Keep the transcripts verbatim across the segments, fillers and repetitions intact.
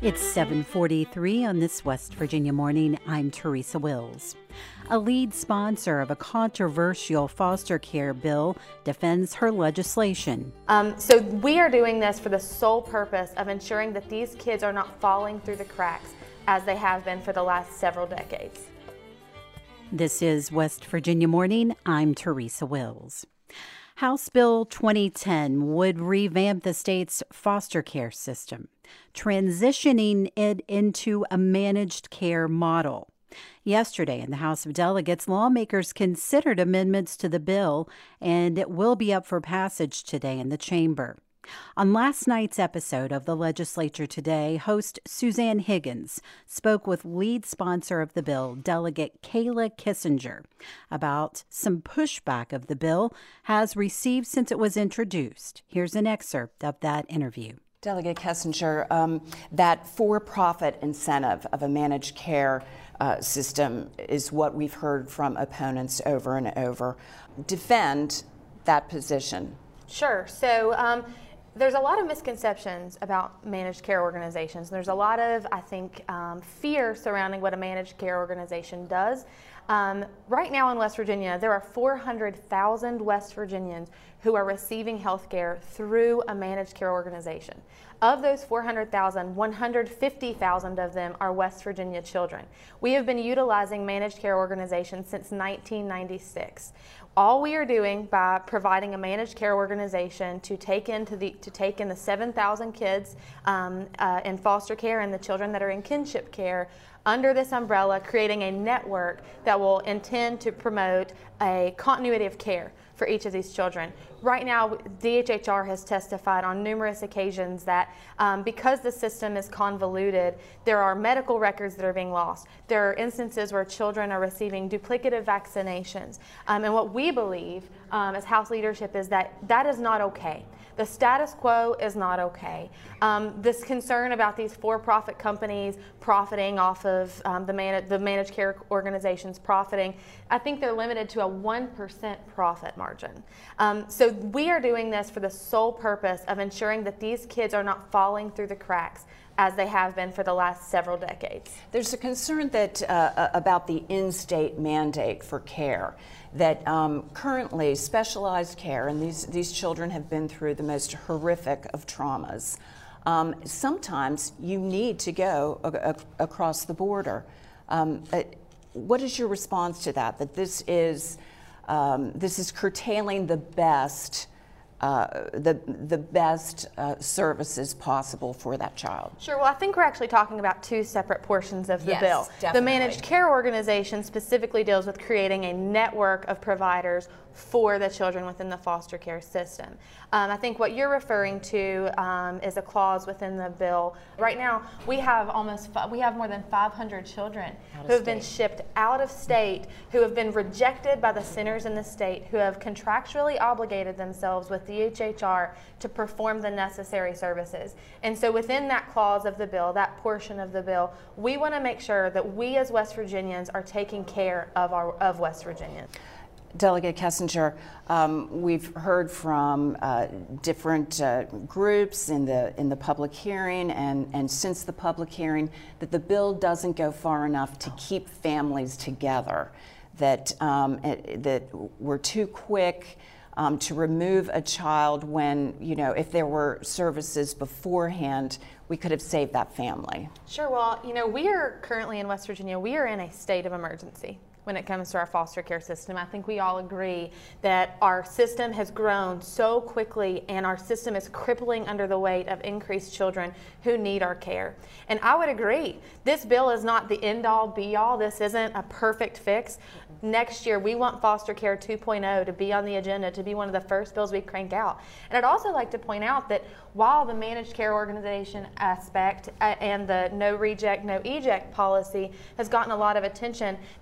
It's seven forty-three on this West Virginia morning. I'm Teresa Wills. A lead sponsor of a controversial foster care bill defends her legislation. Um, so we are doing this for the sole purpose of ensuring that these kids are not falling through the cracks as they have been for the last several decades. This is West Virginia Morning. I'm Teresa Wills. House Bill twenty ten would revamp the state's foster care system, transitioning it into a managed care model. Yesterday in the House of Delegates, lawmakers considered amendments to the bill, and it will be up for passage today in the chamber. On last night's episode of the Legislature Today, host Suzanne Higgins spoke with lead sponsor of the bill, Delegate Kayla Kissinger, about some pushback of the bill has received since it was introduced. Here's an excerpt of that interview. Delegate Kissinger, um, that for-profit incentive of a managed care uh, system is what we've heard from opponents over and over. Defend that position. Sure. So um, there's a lot of misconceptions about managed care organizations. There's a lot of, I think, um, fear surrounding what a managed care organization does. Um, right now in West Virginia, there are four hundred thousand West Virginians who are receiving health care through a managed care organization. Of those four hundred thousand, one hundred fifty thousand of them are West Virginia children. We have been utilizing managed care organizations since nineteen ninety-six. All we are doing by providing a managed care organization to take into the to take in the seven thousand kids um, uh, in foster care and the children that are in kinship care under this umbrella, creating a network that will intend to promote a continuity of care for each of these children. Right now, D H H R has testified on numerous occasions that um, because the system is convoluted, there are medical records that are being lost. There are instances where children are receiving duplicative vaccinations. Um, and what we believe um, as House leadership is that that is not okay. The status quo is not okay. Um, this concern about these for-profit companies profiting off of um, the, man the managed care organizations profiting, I think they're limited to a one percent profit margin. Um, so we are doing this for the sole purpose of ensuring that these kids are not falling through the cracks as they have been for the last several decades. There's a concern that uh, about the in-state mandate for care, that um, currently specialized care, and these, these children have been through the most horrific of traumas. Um, sometimes you need to go a- a- across the border. Um, uh, what is your response to that, that this is, um, this is curtailing the best Uh, the the best uh, services possible for that child? Sure. Well, I think we're actually talking about two separate portions of the yes, bill. Definitely. The managed care organization specifically deals with creating a network of providers for the children within the foster care system. Um, I think what you're referring to um, is a clause within the bill. Right now, we have almost fi- we have more than five hundred children who have been shipped out of state, who have been rejected by the centers in the state, who have contractually obligated themselves with D H H R to perform the necessary services. And so within that clause of the bill, that portion of the bill, we want to make sure that we as West Virginians are taking care of our of West Virginians. Delegate Kissinger, um, we've heard from uh, different uh, groups in the in the public hearing and, and since the public hearing that the bill doesn't go far enough to keep families together, that, um, it, that we're too quick Um, to remove a child when, you know, if there were services beforehand, we could have saved that family. Sure. Well, you know, we are currently in West Virginia, we are in a state of emergency when it comes to our foster care system. I think we all agree that our system has grown so quickly and our system is crippling under the weight of increased children who need our care. And I would agree, this bill is not the end-all be-all. This isn't a perfect fix. Next year, we want Foster Care two point oh to be on the agenda, to be one of the first bills we crank out. And I'd also like to point out that while the managed care organization aspect and the no reject, no eject policy has gotten a lot of attention, there's a lot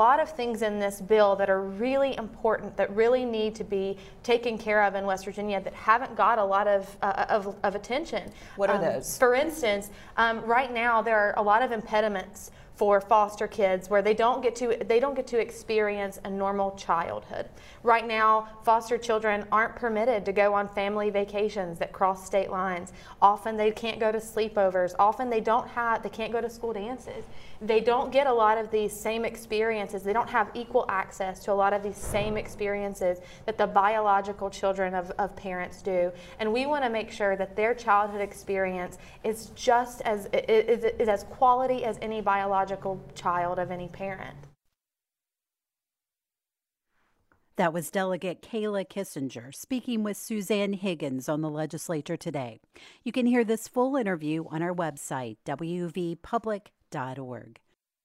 lot of things in this bill that are really important, that really need to be taken care of in West Virginia that haven't got a lot of, uh, of, of attention. What are um, those? For instance, um, right now there are a lot of impediments for foster kids where they don't get to they don't get to experience a normal childhood. Right now, foster children aren't permitted to go on family vacations that cross state lines. Often they can't go to sleepovers. Often they don't have they can't go to school dances. They don't get a lot of these same experiences. They don't have equal access to a lot of these same experiences that the biological children of, of parents do. And we want to make sure that their childhood experience is just as is, is as quality as any biological child of any parent. That was Delegate Kayla Kissinger speaking with Suzanne Higgins on the legislature today. You can hear this full interview on our website, w v public dot org.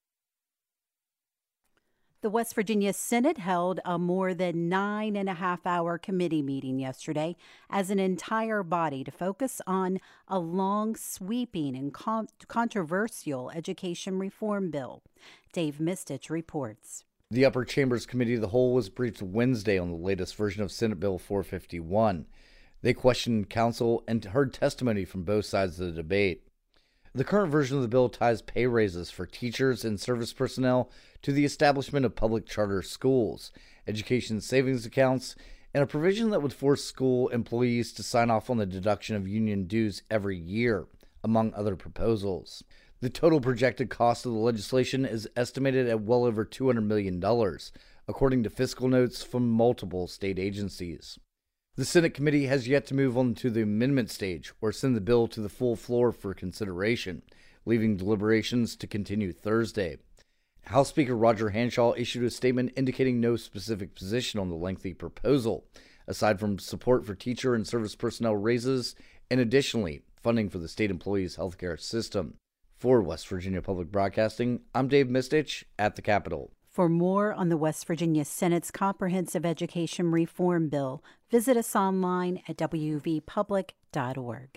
The West Virginia Senate held a more than nine and a half hour committee meeting yesterday as an entire body to focus on a long, sweeping, and con- controversial education reform bill. Dave Mistich reports. The Upper Chambers Committee of the Whole was briefed Wednesday on the latest version of Senate Bill four fifty-one. They questioned counsel and heard testimony from both sides of the debate. The current version of the bill ties pay raises for teachers and service personnel to the establishment of public charter schools, education savings accounts, and a provision that would force school employees to sign off on the deduction of union dues every year, among other proposals. The total projected cost of the legislation is estimated at well over two hundred million dollars, according to fiscal notes from multiple state agencies. The Senate committee has yet to move on to the amendment stage or send the bill to the full floor for consideration, leaving deliberations to continue Thursday. House Speaker Roger Hanshaw issued a statement indicating no specific position on the lengthy proposal, aside from support for teacher and service personnel raises and additionally funding for the state employees' healthcare system. For West Virginia Public Broadcasting, I'm Dave Mistich at the Capitol. For more on the West Virginia Senate's Comprehensive Education Reform Bill, visit us online at w v public dot org.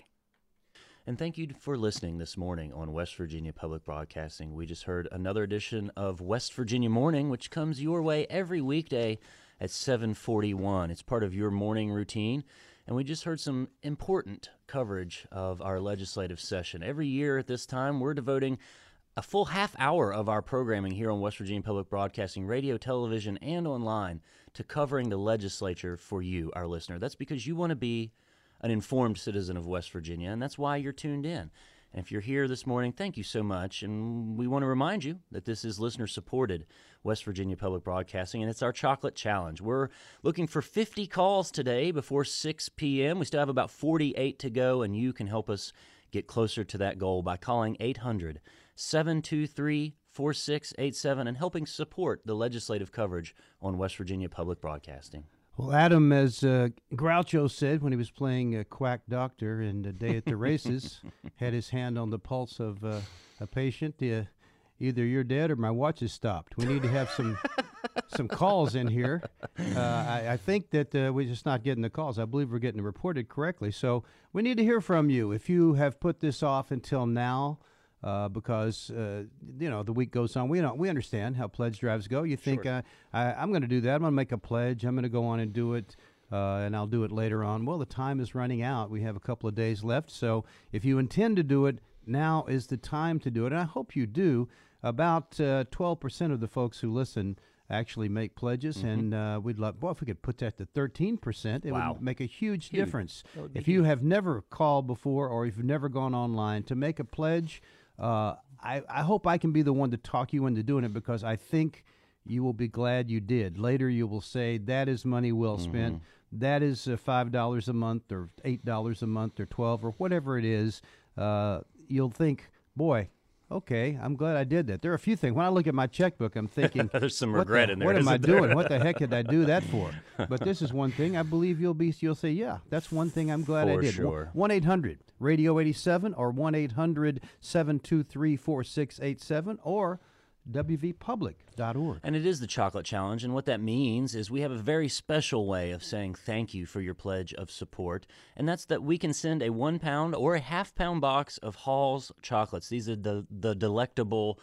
And thank you for listening this morning on West Virginia Public Broadcasting. We just heard another edition of West Virginia Morning, which comes your way every weekday at seven forty-one. It's part of your morning routine. And we just heard some important coverage of our legislative session. Every year at this time, we're devoting a full half hour of our programming here on West Virginia Public Broadcasting, radio, television, and online to covering the legislature for you, our listener. That's because you want to be an informed citizen of West Virginia, and that's why you're tuned in. And if you're here this morning, thank you so much. And we want to remind you that this is listener-supported West Virginia Public Broadcasting, and it's our Chocolate Challenge. We're looking for fifty calls today before six p.m. We still have about forty-eight to go, and you can help us get closer to that goal by calling eight hundred, seven two three, four six eight seven and helping support the legislative coverage on West Virginia Public Broadcasting. Well, Adam, as uh, Groucho said when he was playing uh, Quack Doctor in A Day at the Races, had his hand on the pulse of uh, a patient. Uh, either you're dead or my watch has stopped. We need to have some some calls in here. Uh, I, I think that uh, we're just not getting the calls. I believe we're getting reported correctly. So we need to hear from you. If you have put this off until now, Uh, because, uh, you know, the week goes on. We don't, we understand how pledge drives go. You think, Sure. uh, I, I'm going to do that. I'm going to make a pledge. I'm going to go on and do it, uh, and I'll do it later on. Well, the time is running out. We have a couple of days left. So if you intend to do it, now is the time to do it. And I hope you do. About uh, twelve percent of the folks who listen actually make pledges, mm-hmm. and uh, we'd love, boy, if we could put that to thirteen percent, it wow. would make a huge, huge. difference. If huge. you have never called before or if you've never gone online to make a pledge, uh, I, I hope I can be the one to talk you into doing it, because I think you will be glad you did. Later you will say, that is money well spent. Mm-hmm. That is uh, five dollars a month or eight dollars a month or twelve dollars or whatever it is. Uh, you'll think, boy, okay, I'm glad I did that. There are a few things. When I look at my checkbook, I'm thinking, there's some what regret the, in there. What am I there? doing? What the heck did I do that for? But this is one thing. I believe you'll be. You'll say, yeah, that's one thing I'm glad for I did. Sure. one eight hundred radio eighty-seven or one eight hundred, seven two three, four six eight seven or w v public dot org. And it is the Chocolate Challenge, and what that means is we have a very special way of saying thank you for your pledge of support, and that's that we can send a one pound or a half pound box of Hall's chocolates. These are the, the delectable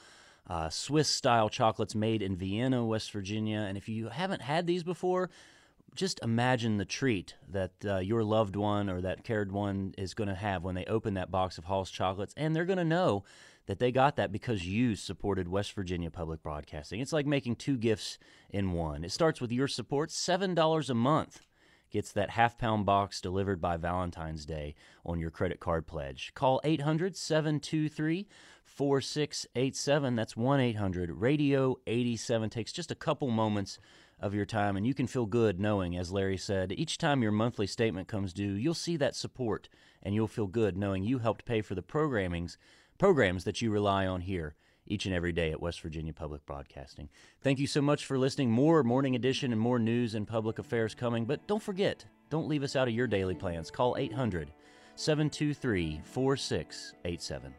uh, Swiss-style chocolates made in Vienna, West Virginia. And if you haven't had these before, just imagine the treat that uh, your loved one or that cared one is going to have when they open that box of Hall's chocolates, and they're going to know that they got that because you supported West Virginia Public Broadcasting. It's like making two gifts in one. It starts with your support. seven dollars a month gets that half-pound box delivered by Valentine's Day on your credit card pledge. Call eight hundred, seven two three, four six eight seven. That's one eight hundred, radio eighty-seven. Takes just a couple moments of your time, and you can feel good knowing, as Larry said, each time your monthly statement comes due, you'll see that support, and you'll feel good knowing you helped pay for the programmings, programs that you rely on here each and every day at West Virginia Public Broadcasting. Thank you so much for listening. More Morning Edition and more news and public affairs coming, but don't forget, don't leave us out of your daily plans. Call eight hundred, seven two three, four six eight seven.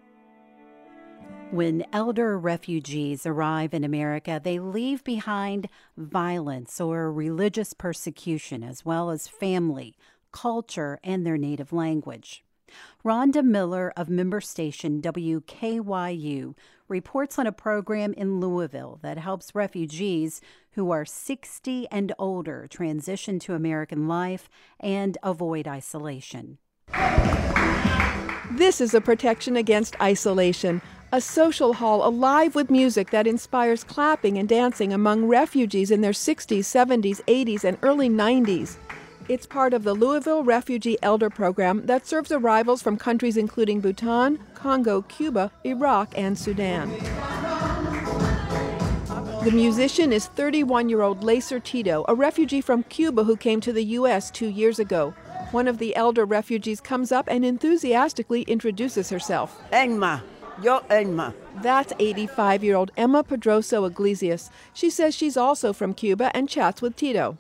When elder refugees arrive in America, they leave behind violence or religious persecution, as well as family, culture, and their native language. Rhonda Miller of member station W K Y U reports on a program in Louisville that helps refugees who are sixty and older transition to American life and avoid isolation. This is a protection against isolation, a social hall alive with music that inspires clapping and dancing among refugees in their sixties, seventies, eighties, and early nineties. It's part of the Louisville Refugee Elder Program that serves arrivals from countries including Bhutan, Congo, Cuba, Iraq, and Sudan. The musician is thirty-one-year-old Lacer Tito, a refugee from Cuba who came to the U S two years ago. One of the elder refugees comes up and enthusiastically introduces herself. Emma, yo Emma. That's eighty-five-year-old Emma Pedroso Iglesias. She says she's also from Cuba and chats with Tito.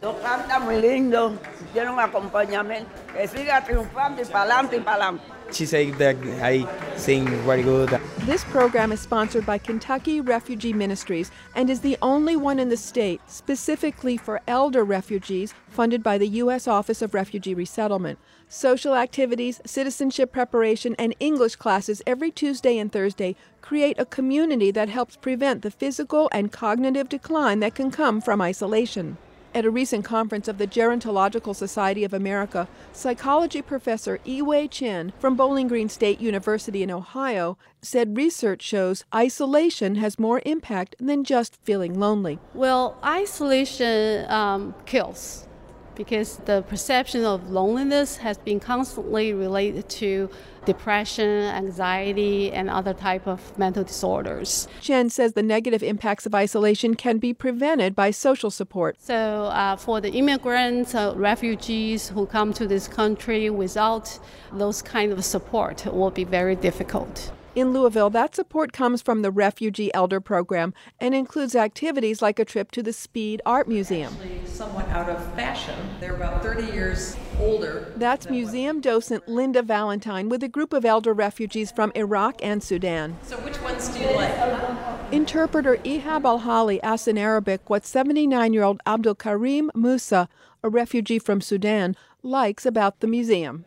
She said that I sing very good. This program is sponsored by Kentucky Refugee Ministries and is the only one in the state specifically for elder refugees, funded by the U S Office of Refugee Resettlement. Social activities, citizenship preparation, and English classes every Tuesday and Thursday create a community that helps prevent the physical and cognitive decline that can come from isolation. At a recent conference of the Gerontological Society of America, psychology professor Yi-Wei Chen from Bowling Green State University in Ohio said research shows isolation has more impact than just feeling lonely. Well, isolation um, kills, because the perception of loneliness has been constantly related to depression, anxiety, and other type of mental disorders. Chen says the negative impacts of isolation can be prevented by social support. So uh, for the immigrants, uh, refugees who come to this country without those kind of support, it will be very difficult. In Louisville, that support comes from the Refugee Elder Program and includes activities like a trip to the Speed Art Museum. Actually, somewhat out of fashion. They're about thirty years older. That's museum docent Linda Valentine with a group of elder refugees from Iraq and Sudan. So which ones do you like? Interpreter Ihab Al-Hali asks in Arabic what seventy-nine-year-old Abdul Karim Musa, a refugee from Sudan, likes about the museum.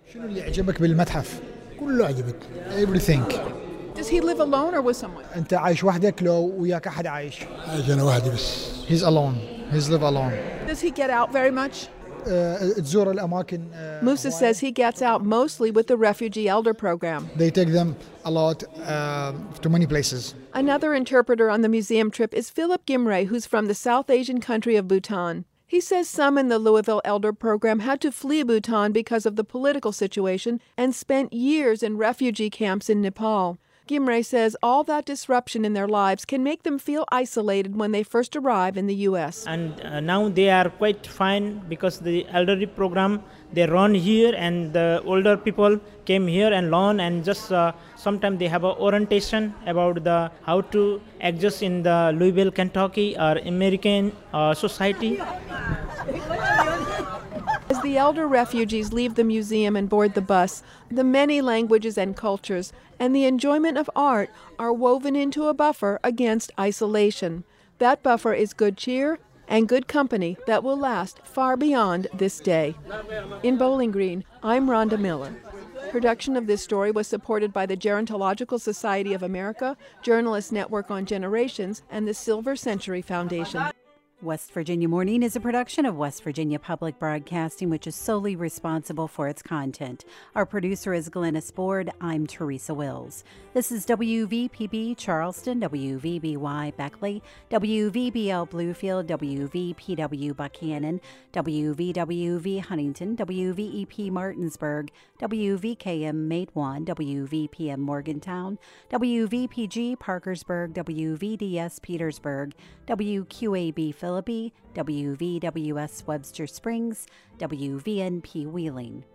Everything. Does he live alone or with someone? أنت عايش وحدك لو وياك أحد عايش. عايش أنا وحدي بس. He's alone. He's live alone. Does he get out very much? تزور الأماكن. Musa says he gets out mostly with the Refugee Elder Program. They take them a lot uh, to many places. Another interpreter on the museum trip is Philip Gimray, who's from the South Asian country of Bhutan. He says some in the Louisville Elder Program had to flee Bhutan because of the political situation and spent years in refugee camps in Nepal. Gimray says all that disruption in their lives can make them feel isolated when they first arrive in the U S. And uh, now they are quite fine because the elderly program, they run here and the older people came here and learn, and just uh, sometimes they have an orientation about the how to adjust in the Louisville, Kentucky or American uh, society. As the elder refugees leave the museum and board the bus, the many languages and cultures and the enjoyment of art are woven into a buffer against isolation. That buffer is good cheer and good company that will last far beyond this day. In Bowling Green, I'm Rhonda Miller. Production of this story was supported by the Gerontological Society of America, Journalists Network on Generations, and the Silver Century Foundation. West Virginia Morning is a production of West Virginia Public Broadcasting, which is solely responsible for its content. Our producer is Glennis Board. I'm Teresa Wills. This is W V P B Charleston, W V B Y Beckley, W V B L Bluefield, W V P W Buchanan, W V W V Huntington, W V E P Martinsburg, W V K M Matewan, W V P M Morgantown, W V P G Parkersburg, W V D S Petersburg, W Q A B Philippi, W V W S Webster Springs, W V N P Wheeling.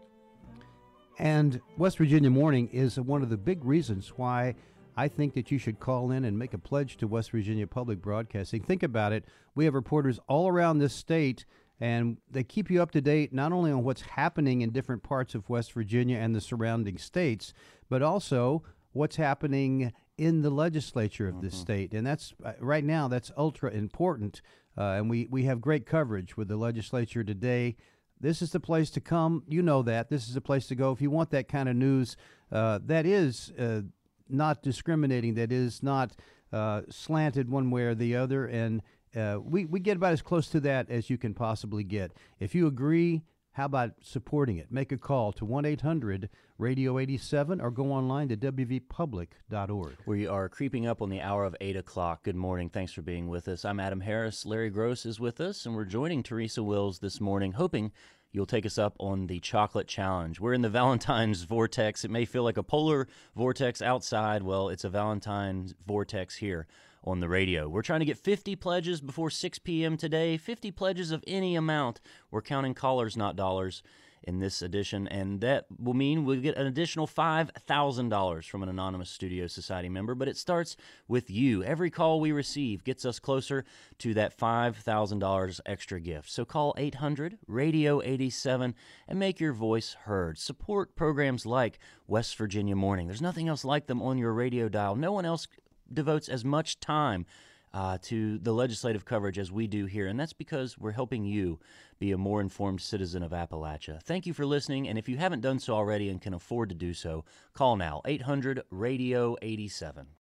And West Virginia Morning is one of the big reasons why I think that you should call in and make a pledge to West Virginia Public Broadcasting. Think about it. We have reporters all around this state, and they keep you up to date not only on what's happening in different parts of West Virginia and the surrounding states, but also what's happening in the legislature of this mm-hmm. state. And that's uh, right now, that's ultra important. Uh, and we, we have great coverage with the legislature today. This is the place to come. You know that. This is the place to go if you want that kind of news uh, that is uh, not discriminating, that is not uh, slanted one way or the other. And uh, we, we get about as close to that as you can possibly get. If you agree, how about supporting it? Make a call to one eight hundred radio eighty-seven or go online to w v public dot org. We are creeping up on the hour of eight o'clock. Good morning. Thanks for being with us. I'm Adam Harris. Larry Gross is with us, and we're joining Teresa Wills this morning, hoping you'll take us up on the chocolate challenge. We're in the Valentine's vortex. It may feel like a polar vortex outside. Well, it's a Valentine's vortex here on the radio. We're trying to get fifty pledges before six p.m. today, fifty pledges of any amount. We're counting callers, not dollars, in this edition, and that will mean we'll get an additional five thousand dollars from an Anonymous Studio Society member, but it starts with you. Every call we receive gets us closer to that five thousand dollars extra gift. So call eight hundred radio eighty-seven and make your voice heard. Support programs like West Virginia Morning. There's nothing else like them on your radio dial. No one else devotes as much time uh, to the legislative coverage as we do here, and that's because we're helping you be a more informed citizen of Appalachia. Thank you for listening, and if you haven't done so already and can afford to do so, call now, eight hundred radio eighty-seven.